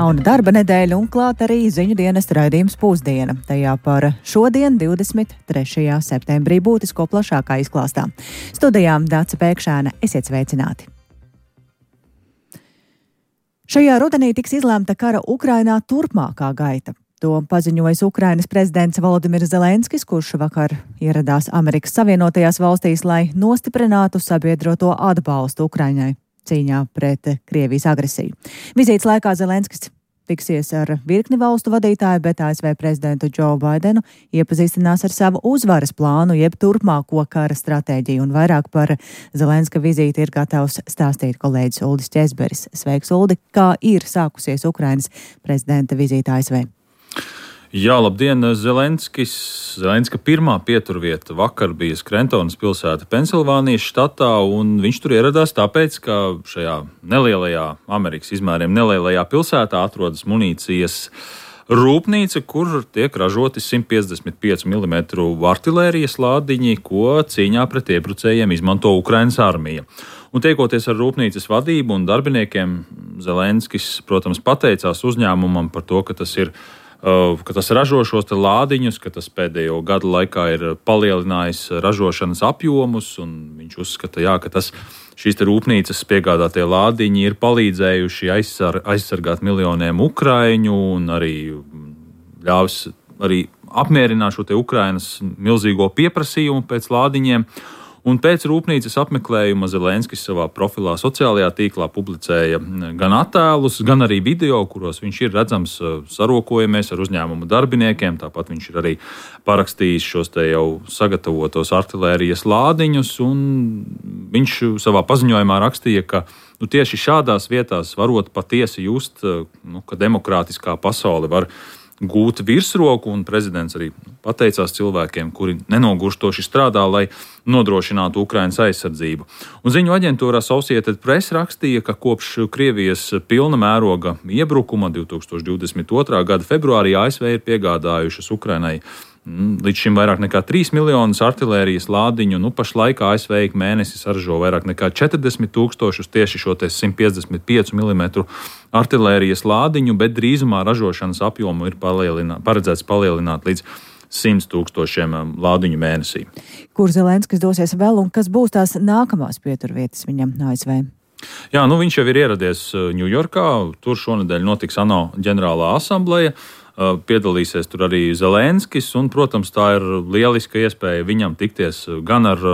jauna darba nedēļa un klāt arī ziņu dienesta raidījums Pusdiena. Tajā par šodien, 23. septembrī, būtisko plašākā izklāstā. Studijā Dāca Pēkšēna, esiet sveicināti! Šajā rudenī tiks izlēmta kara Ukrainā turpmākā gaita. To paziņojis Ukrainas prezidents Volodimirs Zelenskis, kurš vakar ieradās Amerikas Savienotajās valstīs, lai nostiprinātu sabiedroto atbalstu Ukrainai cīņā pret Krievijas agresiju. Vizītes laikā Zelenskis tiksies ar virkni valstu vadītāju, bet ASV prezidentu Joe Bidenu iepazīstinās ar savu uzvaras plānu, jeb turpmāko kara stratēģiju. Un vairāk par Zelenska vizīti ir gatavs stāstīt kolēģis Uldis Ķezberis. Sveiks, Uldi! Kā ir sākusies Ukrainas prezidenta vizīte ASV? Jā, labdien! Zelenska pirmā pieturvieta vakar bija Skrentonas pilsēta Pensilvānijas štatā, un viņš tur ieradās tāpēc, ka šajā nelielajā, Amerikas izmēriem nelielajā pilsētā atrodas munīcijas rūpnīca, kur tiek ražoti 155 mm artilērijas lādiņi, ko cīņā pret iebrucējiem izmanto Ukrainas armija. Un tiekoties ar rūpnīcas vadību un darbiniekiem, Zelenskis, protams, pateicās uzņēmumam par to, ka tas ražo šos lādiņus, ka tas pēdējo gadu laikā ir palielinājis ražošanas apjomus, un viņš uzskata, ka šīs rūpnīcas piegādātie lādiņi ir palīdzējuši aizsargāt miljoniem ukraiņu un arī ļāvis arī apmierināt šo Ukrainas milzīgo pieprasījumu pēc lādiņiem. Un pēc rūpnīcas apmeklējuma Zelenskis savā profilā sociālajā tīklā publicēja gan attēlus, gan arī video, kuros viņš ir redzams sarokojamies ar uzņēmumu darbiniekiem. Tāpat viņš ir arī parakstījis šos te jau sagatavotos artilērijas lādiņus, un viņš savā paziņojumā rakstīja, ka tieši šādās vietās varot patiesi just, ka demokrātiskā pasaule var gūt virsroku, un prezidents arī pateicās cilvēkiem, kuri nenogurstoši strādā, lai nodrošinātu Ukrainas aizsardzību. Un ziņu aģentūrā Associated Press rakstīja, ka kopš Krievijas pilna mēroga iebrukuma 2022. Gada februārī ASV ir piegādājušas Ukrainai līdz šim vairāk nekā 3 miljonus artilērijas lādiņu. Pašlaik ASV ik mēnesi saražo vairāk nekā 40 000 tieši šo 155 mm artilērijas lādiņu, bet drīzumā ražošanas apjomu ir paredzēts palielināt līdz 100 000 lādiņu mēnesī. Kur Zelenskis dosies vēl un kas būs tās nākamās pieturvietas viņam ASV? Jā, viņš jau ir ieradies Ņujorkā. Tur šonedēļ notiks ANO ģenerālā asambleja. Piedalīsies tur arī Zelenskis, un, protams, tā ir lieliska iespēja viņam tikties gan ar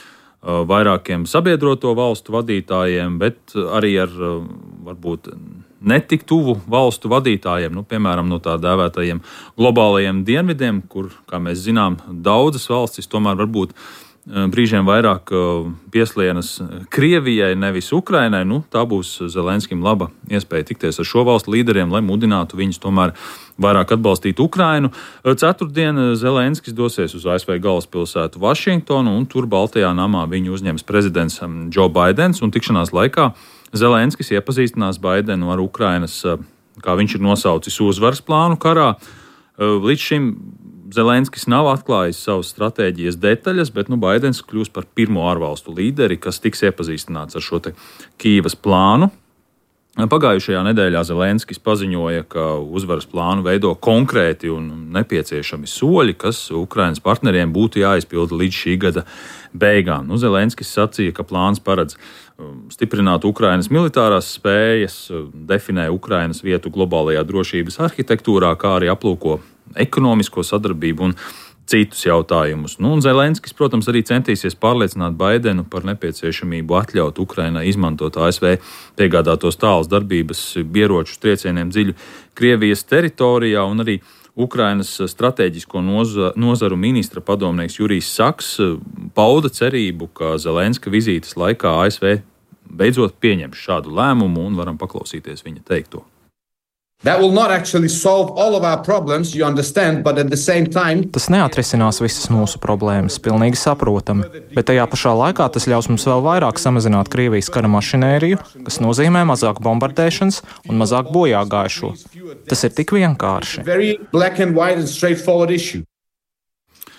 vairākiem sabiedroto valstu vadītājiem, bet arī ar varbūt netik tuvu valstu vadītājiem, piemēram, no tā dēvētajiem globālajiem dienvidiem, kur, kā mēs zinām, daudzas valstis tomēr varbūt brīžiem vairāk pieslienas Krievijai, nevis Ukrainai. Tā būs Zelenskim laba iespēja tikties ar šo valstu līderiem, lai mudinātu viņus tomēr vairāk atbalstīt Ukrainu. Ceturtdien Zelenskis dosies uz ASV galvaspilsētu Vašingtonu, un tur Baltajā namā viņu uzņems prezidents Joe Bidens, un tikšanās laikā Zelenskis iepazīstinās Bidenu ar Ukrainas, kā viņš ir nosaucis, uzvaras plānu karā. Līdz šim Zelenskis nav atklājis savas stratēģijas detaļas, bet Baidens kļūs par pirmo ārvalstu līderi, kas tiks iepazīstināts ar šo Kīivas plānu. Pagājušajā nedēļā Zelenskis paziņoja, ka uzvaras plānu veido konkrēti un nepieciešami soļi, kas Ukrainas partneriem būtu jāizpilda līdz šī gada beigām. Zelenskis sacīja, ka plāns paredz stiprināt Ukrainas militārās spējas, definē Ukrainas vietu globālajā drošības arhitektūrā, kā arī aplūko ekonomisko sadarbību un citus jautājumus. Zelenskis, protams, arī centīsies pārliecināt Baidenu par nepieciešamību atļaut Ukrainai izmantot ASV piegādātos tālas darbības ieročus triecieniem dziļi Krievijas teritorijā, un arī Ukrainas stratēģisko nozaru ministra padomnieks Jurijs Saks pauda cerību, ka Zelenska vizītes laikā ASV beidzot pieņems šādu lēmumu, un varam paklausīties viņa teikto. That will not actually solve all of our problems, you understand, but at the same time... Tas neatrisinās visas mūsu problēmas, pilnīgi saprotami, bet tajā pašā laikā tas ļaus mums vēl vairāk samazināt Krievijas kara mašinēriju, kas nozīmē mazāk bombardēšanas un mazāk bojāgājušo. Tas ir tik vienkārši.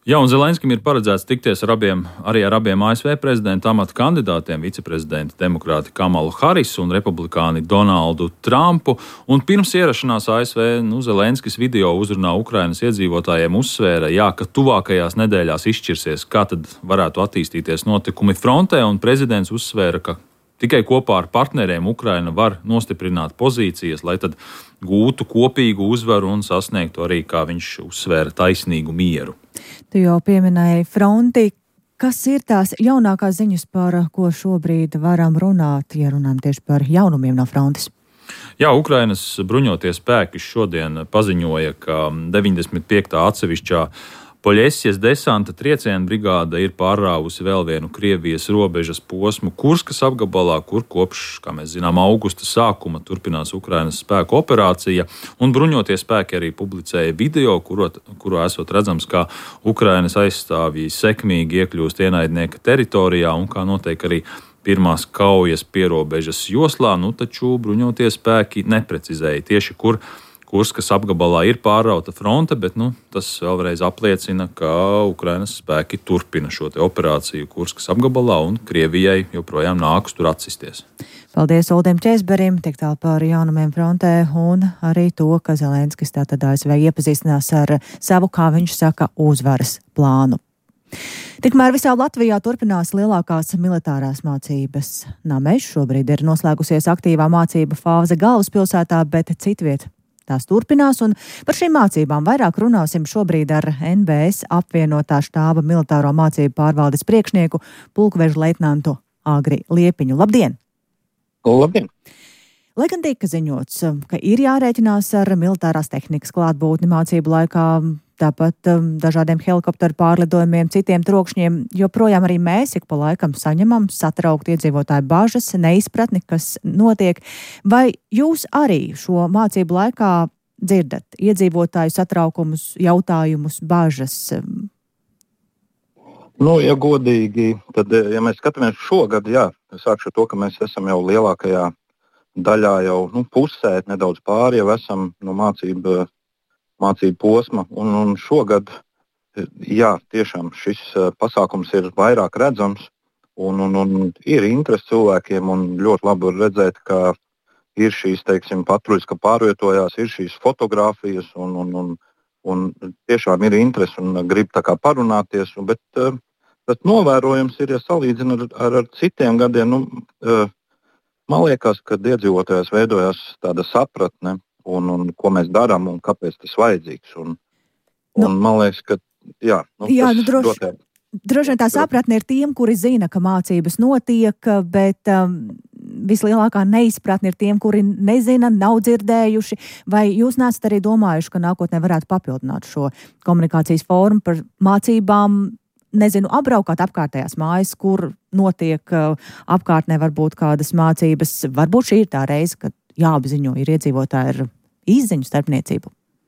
Jā, un Zelenskim ir paredzēts tikties ar abiem ASV prezidenta amata kandidātiem, viceprezidenta demokrāti Kamalu Harisu un republikāni Donaldu Trumpu. Un pirms ierašanās ASV Zelenskis video uzrunā Ukrainas iedzīvotājiem uzsvēra, ka tuvākajās nedēļās izšķirsies, kā tad varētu attīstīties notikumi frontē, un prezidents uzsvēra, ka tikai kopā ar partneriem Ukraina var nostiprināt pozīcijas, lai tad gūtu kopīgu uzvaru un sasniegtu arī, kā viņš uzsvēra, taisnīgu mieru. Tu jau pieminēji fronti. Kas ir tās jaunākās ziņas, par ko šobrīd varam runāt, ja runājam tieši par jaunumiem no frontes? Jā, Ukrainas bruņotie spēki šodien paziņoja, ka 95. atsevišķā Poļesijas desanta trieciena brigāde ir pārrāvusi vēl vienu Krievijas robežas posmu Kurskas apgabalā, kur kopš, kā mēs zinām, augusta sākuma turpinās Ukrainas spēku operācija, un bruņotie spēki arī publicēja video, kurā esot redzams, kā Ukrainas aizstāvji sekmīgi iekļūst ienaidnieka teritorijā un kā notiek arī pirmās kaujas pierobežas joslā, taču bruņotie spēki neprecizēja tieši, kur Kurskas apgabalā ir pārrauta fronte, bet tas vēlreiz apliecina, ka Ukrainas spēki turpina šo operāciju Kurskas apgabalā un Krievijai joprojām nākas tur atsisties. Paldies Uldim Česberim, tik tālu par jaunumiem frontē un arī to, ka Zelenskis tātad ASV iepazīstinās ar savu, kā viņš saka, uzvaras plānu. Tikmēr visā Latvijā turpinās lielākās militārās mācības. Namežs šobrīd ir noslēgusies aktīvā mācība fāze galvaspilsētā, bet citviet tās turpinās, un par šīm mācībām vairāk runāsim šobrīd ar NBS apvienotā štāba militāro mācību pārvaldes priekšnieku pulkveža leitnantu Agri Liepiņu. Labdien! Labdien! Lai gan tika ziņots, ka ir jārēķinās ar militārās tehnikas klātbūtni mācību laikā, tāpat dažādiem helikopteru pārlidojumiem, citiem trokšņiem, joprojām arī mēs ik pa laikam saņemam satrauktu iedzīvotāju bažas, neizpratni, kas notiek. Vai jūs arī šo mācību laikā dzirdat iedzīvotāju satraukumus, jautājumus, bažas? Ja godīgi, tad, ja mēs skatāmies šogad, sākšu to, ka mēs esam jau lielākajā daļā jau pusē, nedaudz pāri, jau esam mācību posma, un šogad, tiešām šis pasākums ir vairāk redzams, un ir interesi cilvēkiem, un ļoti labi var redzēt, ka ir šīs, patruļas, ka pārvietojās, ir šīs fotogrāfijas, un tiešām ir interesi un grib tā kā parunāties, bet tas novērojums ir, ja salīdzina ar citiem gadiem, man liekas, ka iedzīvotājās veidojās tāda sapratne, un ko mēs darām un kāpēc tas vajadzīgs. Un man liekas, ka droši vien tā sapratne ir tiem, kuri zina, ka mācības notiek, bet vislielākā neizpratne ir tiem, kuri nezina, nav dzirdējuši. Vai jūs neesat arī domājuši, ka nākotnē varētu papildināt šo komunikācijas formu par mācībām, apbraukāt apkārtējās mājas, kur notiek apkārtnē varbūt kādas mācības? Varbūt šī ir tā reize, kad jāapziņo ir iedzīvotāji ar izziņu starpniecību.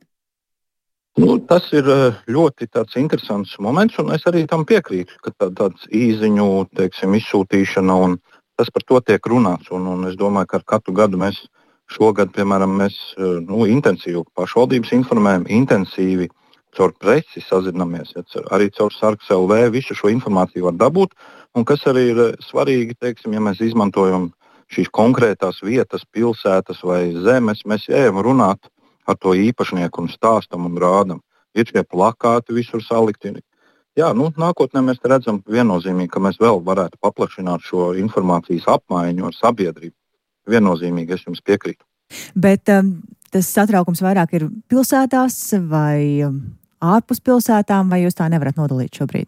Tas ir ļoti tāds interesants moments, un es arī tam piekrītu, ka tāds īziņu, izsūtīšana, un tas par to tiek runāts. Un es domāju, ka ar katru gadu mēs šogad, piemēram, intensīvi pašvaldības informējam, intensīvi caur presi sazinamies, arī caur Sarks LV visu šo informāciju var dabūt, un kas arī ir svarīgi, ja mēs izmantojam šīs konkrētās vietas, pilsētas vai zemes, mēs ejam runāt ar to īpašnieku un stāstam un rādam. Ir šie plakāti visur salikti. Nākotnē mēs redzam viennozīmīgi, ka mēs vēl varētu paplašināt šo informācijas apmaiņu ar sabiedrību. Viennozīmīgi es jums piekrītu. Bet tas satraukums vairāk ir pilsētās vai ārpus pilsētām, vai jūs tā nevarat nodalīt šobrīd?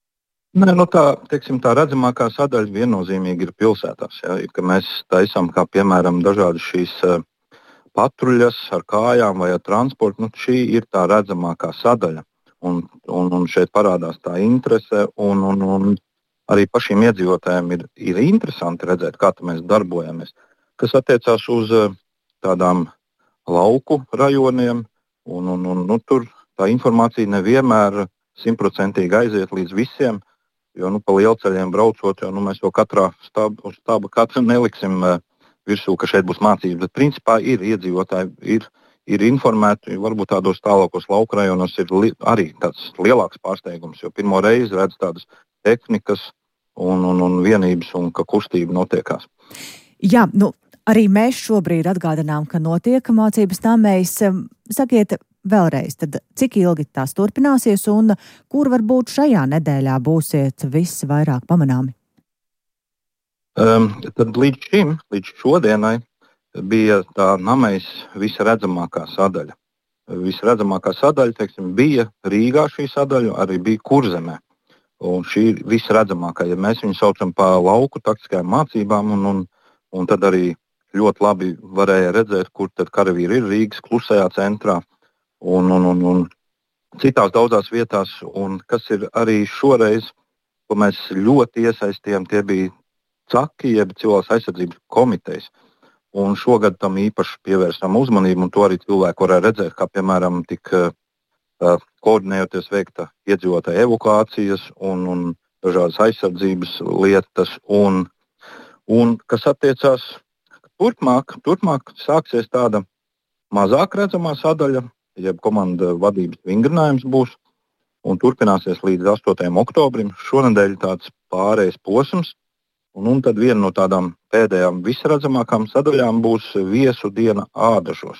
Tā redzamākā sadaļa viennozīmīgi ir pilsētās. Ka mēs taisām, kā piemēram, dažādas šīs patruļas ar kājām vai ar transportu. Šī ir tā redzamākā sadaļa. Un šeit parādās tā interese, un arī pašiem iedzīvotājiem ir interesanti redzēt, kā mēs darbojamies. Kas attiecās uz tādām lauku rajoniem, un tur tā informācija nevienmēr 100% aiziet līdz visiem. Jo pa lielceļiem braucot, mēs jau katrā stāba neliksim virsū, ka šeit būs mācības. Bet principā ir iedzīvotāji, ir ir informēti, varbūt tādos tālākos lauku rajonos ir arī tāds lielāks pārsteigums, jo pirmo reizi redz tādas tehnikas un vienības un ka kustība notiekās. Jā, arī mēs šobrīd atgādinām, ka notiek mācības namēs. Sakiet vēlreiz, tad cik ilgi tās turpināsies un kur varbūt šajā nedēļā būsiet visvairāk pamanāmi? Tad līdz šodienai bija tā namēs visredzamākā sadaļa. Visredzamākā sadaļa, teiksim, bija Rīgā šī sadaļa, arī bija Kurzemē. Un šī ir visredzamākā, ja mēs viņu saucam pa lauku taktiskajām mācībām, un tad arī ļoti labi varēja redzēt, kur tad karavīri ir Rīgas klusajā centrā un citās daudzās vietās. Un kas ir arī šoreiz, ko mēs ļoti iesaistījām, tie bija CAKI, jeb Civilās aizsardzības komitejas. Un šogad tam īpaši pievērsām uzmanību, un to arī cilvēki varēja redzēt, kā piemēram tika koordinējoties veikta iedzīvotāju evakuācijas un dažādas aizsardzības lietas. Un kas attiecās turpmāk sāksies tāda mazāk redzamā sadaļa, jeb komanda vadības vingrinājums būs, un turpināsies līdz 8. oktobrim. Šonedēļ tāds pārējais posms. Un tad viena no tādām pēdējām visredzamākām sadaļām būs viesu diena Ādažos.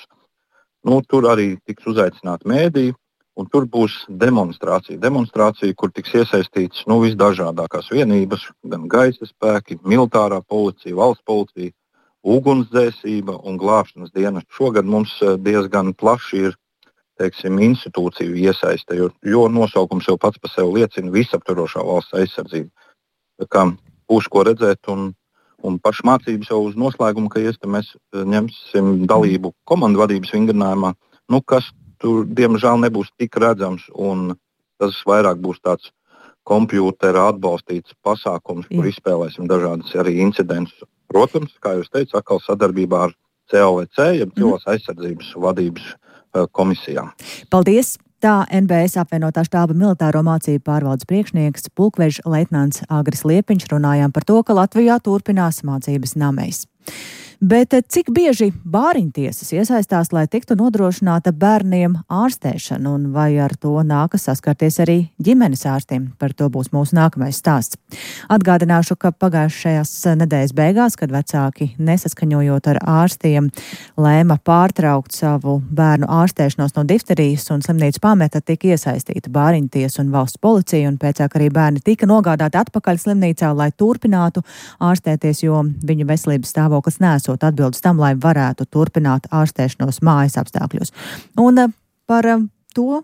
Tur arī tiks uzaicināti mēdīji, un tur būs demonstrācija, kur tiks iesaistīts visdažādākās vienības, gan gaisa spēki, militārā policija, valsts policija, ugunsdzēsība un glābšanas dienas. Šogad mums diezgan plaši ir, teiksim, institūciju iesaiste, jo nosaukums jau pats par sevi liecina visaptvarošā valsts aizsardzība. Tā kā būs ko redzēt, un pašmācības jau uz noslēgumu, ka mēs ņemsim dalību komandu vadības vingrinājumā, kas tur diemžēl nebūs tik redzams, un tas vairāk būs tāds kompjūtera atbalstīts pasākums, kur izspēlēsim dažādas arī incidentus. Protams, kā jūs teicat, atkal sadarbībā ar COVC, jeb Civilās aizsardzības vadības komisijām. Paldies! Tā NBS apvienotā štāba militāro mācību pārvaldes priekšnieks pulkveža leitnants Agris Liepiņš runājām par to, ka Latvijā turpinās mācības namēs. Bet cik bieži bāriņtiesas iesaistās, lai tiktu nodrošināta bērniem ārstēšana, un vai ar to nākas saskarties arī ģimenes ārstiem? Par to būs mūsu nākamais stāsts. Atgādināšu, ka pagājušajās nedēļas beigās, kad vecāki nesaskaņojot ar ārstiem lēma pārtraukt savu bērnu ārstēšanos no difterijas un slimnīcu pameta, tika iesaistīta bāriņtiesa un valsts policija, un pēcāk arī bērni tika nogādāti atpakaļ slimnīcā, lai turpinātu ārstēties, jo viņu veselības stāvoklis nesot atbildes tam, lai varētu turpināt ārstēšanos mājas apstākļos. Un par to,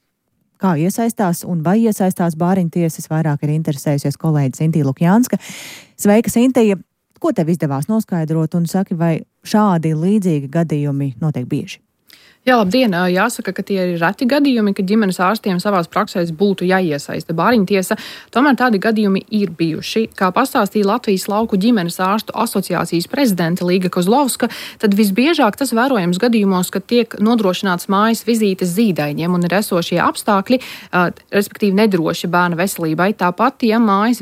kā iesaistās un vai iesaistās bāriņtiesas, vairāk ir interesējusies kolēģis Intija Lukjānska. Sveika, Intija! Ko tev izdevās noskaidrot un saki, vai šādi līdzīgi gadījumi notiek bieži? Jā, labdien! Jāsaka, ka tie ir reti gadījumi, ka ģimenes ārstiem savās praksēs būtu jāiesaista bāriņtiesa. Tomēr tādi gadījumi ir bijuši. Kā pastāstīja Latvijas lauku ģimenes ārstu asociācijas prezidente Līga Kozlovska, tad visbiežāk tas vērojams gadījumos, kad tiek nodrošināts mājas vizītes zīdaiņiem un ir esošie apstākļi, respektīvi nedroši bērna veselībai. Tāpat, ja mājas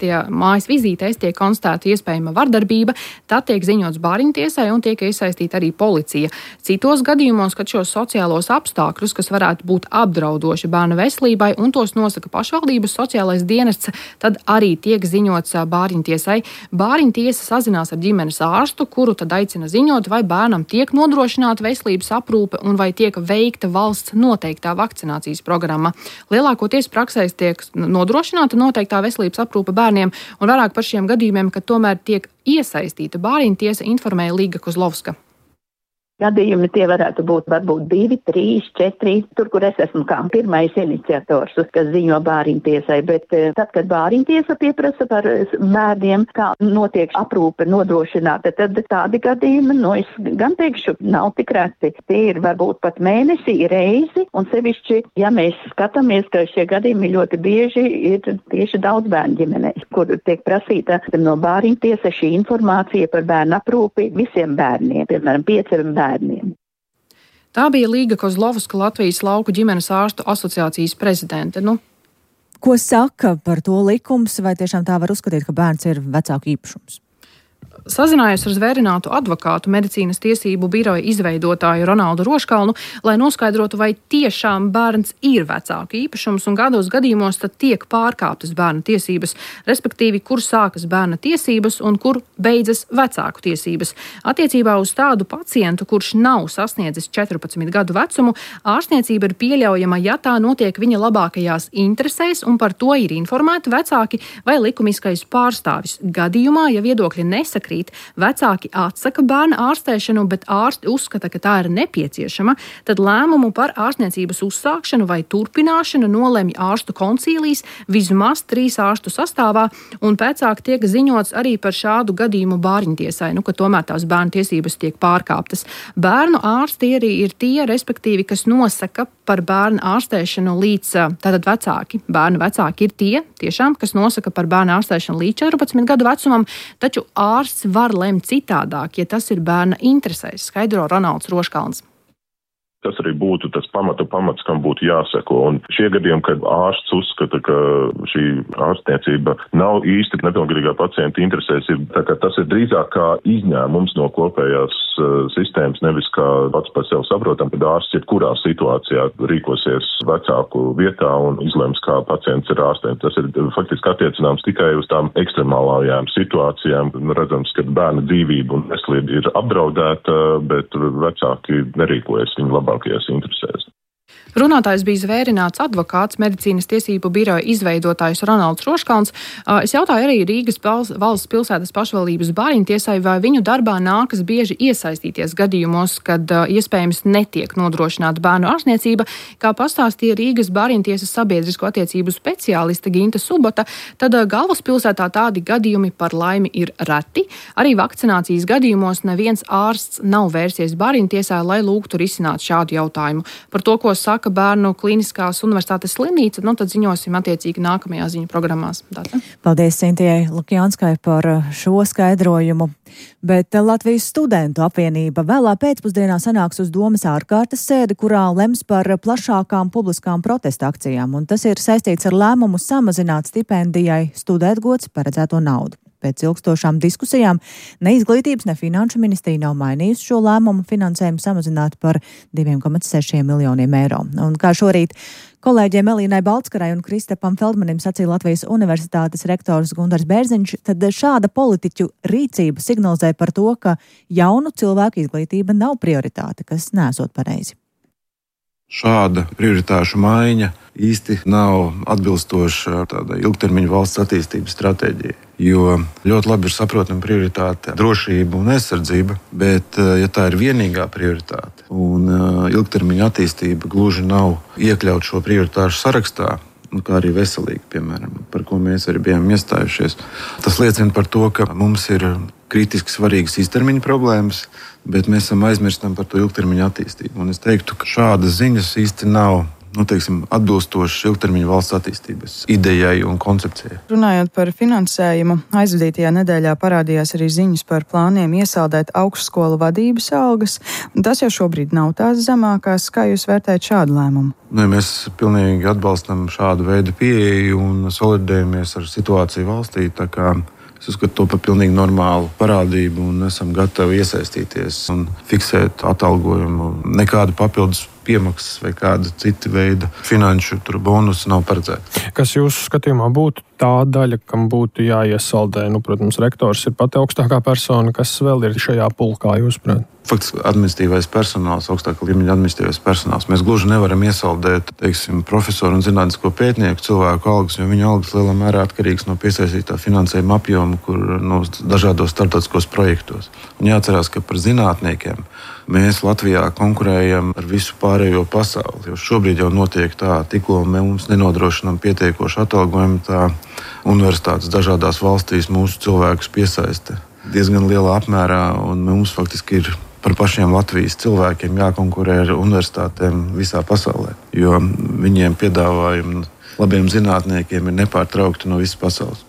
vizītēs tiek konstatēta iespējama vardarbība, tad tiek ziņots bāriņtiesai un tiek iesaistīta arī policija. Citos gadījumos, kad šos sociālos apstākļus, kas varētu būt apdraudoši bērna veselībai, un tos nosaka pašvaldības sociālais dienests, tad arī tiek ziņots bāriņtiesai. Bāriņtiesa sazinās ar ģimenes ārstu, kuru tad aicina ziņot, vai bērnam tiek nodrošināta veselības aprūpe un vai tiek veikta valsts noteiktā vakcinācijas programma. Lielākoties praksēs tiek nodrošināta noteiktā veselības aprūpe bērniem, un vairāk par šiem gadījumiem, kad tomēr tiek iesaistīta bāriņtiesa, informēja Līga Kozlovska. Gadījumi tie varētu būt varbūt 2, 3, 4, tur, kur es esmu kā pirmais iniciators, kas ziņo bāriņtiesai, bet tad, kad bāriņtiesa pieprasa par bērniem, kā notiek aprūpe nodrošināta, tad tādi gadījumi, es gan teikšu, nav tik reti. Tie ir varbūt pat mēnesi reizi, un sevišķi, ja mēs skatāmies, ka šie gadījumi ļoti bieži ir tieši daudz bērnu ģimenēs, kur tiek prasīta no bāriņtiesa šī informācija par bērnu aprūpi visiem bērniem, piemēram, 5 bērniem. Tā bija Līga Kozlovska, Latvijas lauku ģimenes ārstu asociācijas prezidente. Ko saka par to likums, vai tiešām tā var uzskatīt, ka bērns ir vecāku īpašums? sazinājos ar zvērinātu advokātu medicīnas tiesību biroja izveidotāju Ronaldu Roškalnu, lai noskaidrotu, vai tiešām bērns ir vecāku īpašums un kādos gadījumos tad tiek pārkāptas bērna tiesības, respektīvi, kur sākas bērna tiesības un kur beidzas vecāku tiesības. Attiecībā uz tādu pacientu, kurš nav sasniedzis 14 gadu vecumu, ārstniecība ir pieļaujama, ja tā notiek viņa labākajās interesēs un par to ir informēti vecāki vai likumiskais pārstāvis. Gadījumā, ja viedokļi nesakrīt, vecāki atsaka bērna ārstēšanu, bet ārsti uzskata, ka tā ir nepieciešama, tad lēmumu par ārstniecības uzsākšanu vai turpināšanu nolemj ārstu koncīlijs vismaz 3 ārstu sastāvā, un pēcāk tiek ziņots arī par šādu gadījumu bāriņtiesai, ka tomēr tās bērnu tiesības tiek pārkāptas. Bērnu ārsti arī ir tie, respektīvi, kas nosaka par bērnu ārstēšanu līdz, tātad vecāki. Bērnu vecāki ir tie, tiešām, kas nosaka par bērnu ārstēšanu līdz 14 gadu vecumam, taču ārsts var lemt citādāk, ja tas ir bērna interesēs, skaidro Ronalds Roškalns. Tas arī būtu tas pamats, kam būtu jāseko. Un šie gadījumi, kad ārsts uzskata, ka šī ārstniecība nav īsti nepilngadīgā pacienta interesēs, tas ir drīzāk kā izņēmums no kopējās sistēmas, nevis kā pats par sevi saprotam, kad ārsts jebkurā situācijā rīkosies vecāku vietā un izlems, kā pacients ir ārstēts. Tas ir faktiski attiecināms tikai uz tām ekstremālajām situācijām. Redzams, ka bērna dzīvība un veselība ir apdraudēta, bet vecāki nerīkojas viņa labākajās interesēs. Runātājs bija zvērināts advokāts, medicīnas tiesību biroja izveidotājs Ronalds Roškalns. Es jautāju arī Rīgas valsts pilsētas pašvaldības bāriņtiesai, vai viņu darbā nākas bieži iesaistīties gadījumos, kad iespējams netiek nodrošināta bērnu ārstniecība. Kā pastāstīja Rīgas bāriņtiesas sabiedrisko attiecību speciāliste Ginta Subota, tad galvaspilsētā tādi gadījumi par laimi ir reti. Arī vakcinācijas gadījumos neviens ārsts nav vērsies bāriņtiesā, lai lūgtu risināt šādu jautājumu. Par to, ko saka Bērnu Kliniskās universitātes slimnīca, tad ziņosim attiecīgi nākamajā ziņu programmās. Tātad. Paldies Sintijai Lukjanskai par šo skaidrojumu. Bet Latvijas studentu apvienība vēlā pēcpusdienā sanāks uz domas ārkārtas sēdi, kurā lems par plašākām publiskām protesta akcijām, un tas ir saistīts ar lēmumu samazināt stipendijai studētgods paredzēto naudu. Pēc ilgstošām diskusijām ne izglītības, ne finanšu ministrija nav mainījusi šo lēmumu finansējumu samazināt par 2,6 miljoniem eiro. Un kā šorīt kolēģiem Elīnai Baltskarai un Kristapam Feldmanim sacīja Latvijas universitātes rektors Gundars Bērziņš, tad šāda politiķu rīcība signalizē par to, ka jaunu cilvēku izglītība nav prioritāte, kas nesot pareizi. Šāda prioritāšu maiņa īsti nav atbilstoša tādai ilgtermiņa valsts attīstības stratēģijai. Jo ļoti labi ir saprotama prioritāte drošība un aizsardzība, bet ja tā ir vienīgā prioritāte un ilgtermiņa attīstība gluži nav iekļaut šo prioritāšu sarakstā, kā arī veselīgi, piemēram, par ko mēs arī bijām iestājušies, tas liecina par to, ka mums ir kritiski svarīgas īstermiņa problēmas, bet mēs esam aizmirstam par to ilgtermiņa attīstību. Un es teiktu, ka šādas ziņas īsti nav atbilstošas ilgtermiņa valsts attīstības idejai un koncepcijai. Runājot par finansējumu, aizvadītajā nedēļā parādījās arī ziņas par plāniem iesaldēt augstskolu vadības algas. Tas jau šobrīd nav tās zemākās. Kā jūs vērtējat šādu lēmumu? Mēs pilnīgi atbalstam šādu veidu pieeju un solidarizējamies ar situāciju valstī. Es uzskatu to par pilnīgi normālu parādību un esam gatavi iesaistīties un fiksēt atalgojumu. Nekādu papildus piemaksas vai kāda cita veida finanšu bonusu nav paredzēta. Kas jūsu skatījumā būtu tā daļa, kam būtu jāiesaldē? Protams, rektors ir pati augstākā persona, kas vēl ir šajā pulkā, jūsuprāt? Faktiski administratīvais personāls, augstākā līmeņa administratīvais personāls. Mēs gluži nevaram iesaldēt, profesoru un zinātnisko pētnieku cilvēku algas, jo viņu algas lielā mērā atkarīgs no piesaistītā finansējuma apjoma, kur dažādos starptautiskos projektos. Un jāatcerās, ka par zinātniekiem mēs Latvijā konkurējam ar visu pārējo pasauli, jo šobrīd jau notiek tā, tikko mums nenodrošinām pietiekošu atalgojumu, tā universitātes dažādās valstīs mūsu cilvēkus piesaista diezgan lielā apmērā, un mums faktiski ir par pašiem Latvijas cilvēkiem jākonkurē ar universitātēm visā pasaulē, jo viņiem piedāvājumi labiem zinātniekiem ir nepārtraukti no visas pasaules.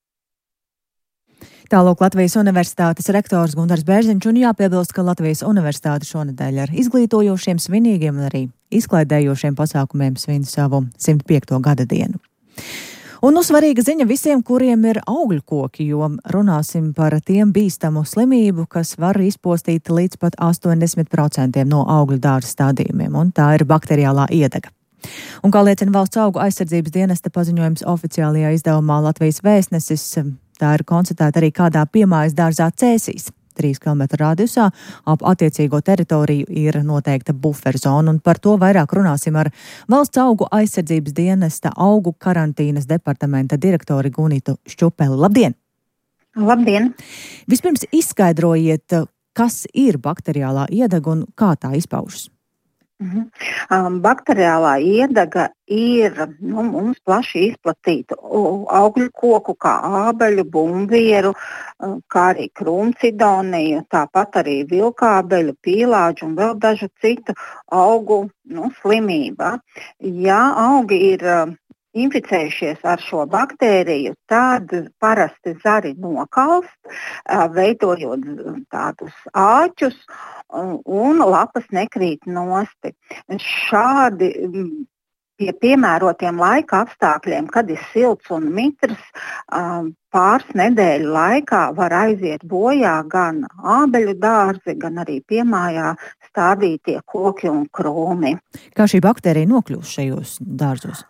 Tālūk Latvijas universitātes rektors Gundars Bērziņš, un jāpiebilst, ka Latvijas universitāte šonedēļ ar izglītojošiem, svinīgiem un arī izklaidējošiem pasākumiem svin savu 105. gada dienu. Un svarīga ziņa visiem, kuriem ir augļu koki, jo runāsim par tiem bīstamu slimību, kas var izpostīt līdz pat 80% no augļu dārza stādījumiem, un tā ir bakteriālā iedega. Un kā liecina Valsts augu aizsardzības dienesta paziņojums oficiālajā izdevumā Latvijas Vēstnesis, tā ir konstatēta arī kādā piemājas dārzā Cēsīs. 3 km radiusā ap attiecīgo teritoriju ir noteikta buferzona, un par to vairāk runāsim ar Valsts augu aizsardzības dienesta augu karantīnas departamenta direktori Gunitu Šķupeli. Labdien! Labdien! Vispirms izskaidrojiet, kas ir bakteriālā iedega un kā tā izpaužas. Bakteriālā iedega ir mums plaši izplatīta augļu koku, kā ābeļu, bumbieru, kā arī krūmcidoniju, tāpat arī vilkābeļu, pīlāģu un vēl dažu citu augu slimība. Ja augi ir inficējušies ar šo baktēriju, tad parasti zari nokalst, veidojot tādus āķus, un lapas nekrīt nosti. Šādi pie piemērotiem laika apstākļiem, kad ir silts un mitrs, pāris nedēļu laikā var aiziet bojā gan ābeļu dārzi, gan arī piemājā stādītie koki un krūmi. Kā šī baktērija nokļūst šajos dārzos?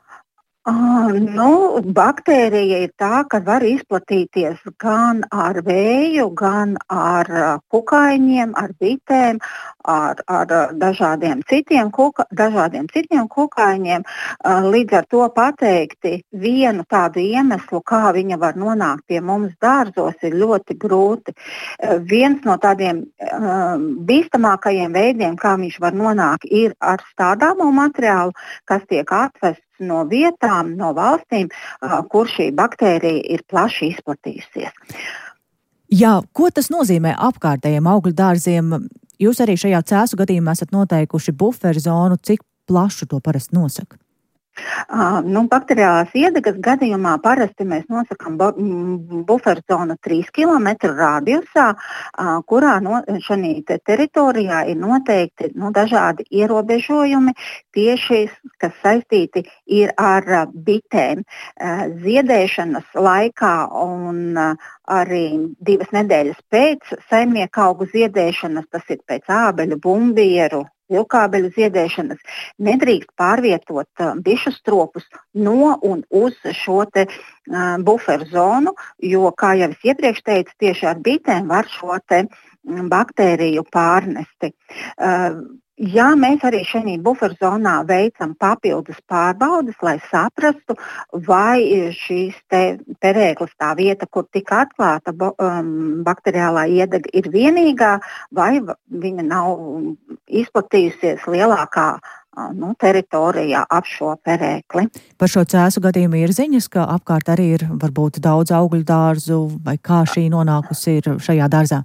Baktērija ir tā, ka var izplatīties gan ar vēju, gan ar kukaiņiem, ar bitēm, ar dažādiem citiem kukaiņiem. Līdz ar to pateikti vienu tādu iemeslu, kā viņa var nonākt pie mums dārzos, ir ļoti grūti. Viens no tādiem bīstamākajiem veidiem, kā viņš var nonākt, ir ar stādāmo materiālu, kas tiek atvests no vietām, no valstīm, kur šī baktērija ir plaši izplatījusies. Jā, ko tas nozīmē apkārtējiem augļu dārziem? Jūs arī šajā Cēsu gadījumā esat noteikuši buferzonu, cik plašu to parasti nosaka? Bakteriālās iedegas gadījumā parasti mēs nosakām buferzonu 3 km radiusā, kurā šajā teritorijā ir noteikti dažādi ierobežojumi, tieši kas saistīti ir ar bitēm. Ziedēšanas laikā un arī 2 nedēļas pēc saimnieka augu ziedēšanas, tas ir pēc ābeļu, bumbieru, vilkābeļu ziedēšanas, nedrīkst pārvietot bišu stropus no un uz šo te buferzonu, jo, kā jau es iepriekš teicu, tieši ar bitēm var šo te baktēriju pārnesti. Jā, mēs arī šajā buferzonā veicam papildus pārbaudes, lai saprastu, vai šīs te perēklis, tā vieta, kur tika atklāta bakteriālā iedega, ir vienīgā, vai viņa nav izplatījusies lielākā teritorijā ap šo perēkli. Par šo Cēsu gadījumu ir ziņas, ka apkārt arī ir varbūt daudz augļu dārzu, vai kā šī nonākusi ir šajā dārzā?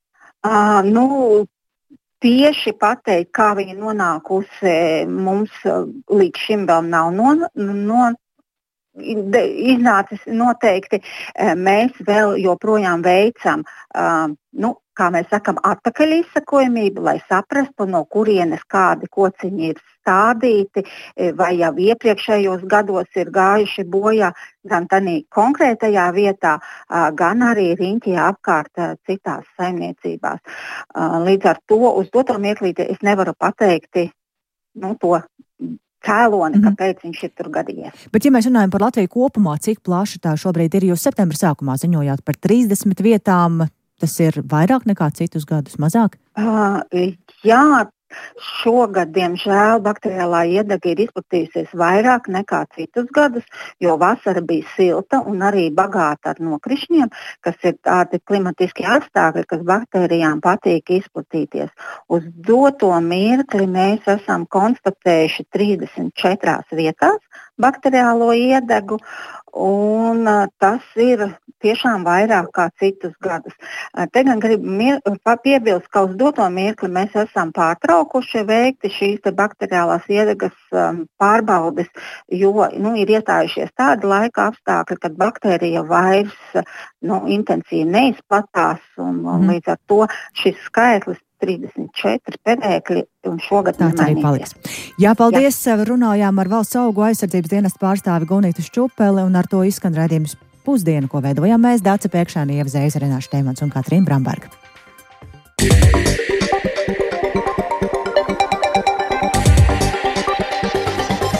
Tieši pateikt, kā viņa nonākusi, mums līdz šim vēl nav iznācis noteikti. Mēs vēl joprojām veicam, kā mēs sakam, atpakaļ izsakojamību, lai saprastu, no kurienes kādi kociņi ir stādīti, vai jau iepriekšējos gados ir gājuši bojā gan tādā konkrētajā vietā, gan arī riņķī apkārt citās saimniecībās. Līdz ar to uz doto mirklīti es nevaru pateikt to cēloni, kāpēc viņš ir tur gadījies. Bet, ja mēs runājam par Latviju kopumā, cik plaši tā šobrīd ir, jūs septembra sākumā ziņojāt par 30 vietām, tas ir vairāk nekā citus gadus, mazāk? Jā, šogad, diemžēl, bakteriālā iedega ir izplatījusies vairāk nekā citus gadus, jo vasara bija silta un arī bagāta ar nokrišņiem, kas ir tādi klimatiski apstākļi, kas baktērijām patīk izplatīties. Uz doto mirkli mēs esam konstatējuši 34 vietās bakteriālo iedegu, un tas ir tiešām vairāk kā citus gadus. Te gan gribu piebilst, ka uz doto mirkli mēs esam pārtraukuši veikti šīs bakteriālās iedegas pārbaudes, jo ir iestājušies tādi laika apstākļi, kad baktērija vairs intensīvi neizplatās, un līdz ar to šis skaitlis 34 pēdējekļi un šogad tāds arī paliks. Jā, paldies. Jā. Runājām ar Valsts augu aizsardzības dienesta pārstāvi Gunītu Šķupeli un ar to izskan raidījums Pusdiena, ko veidojām mēs, Dace Pēkšēni, Ieva Zēza, Renāša Teimans un Katrīna Bramberga.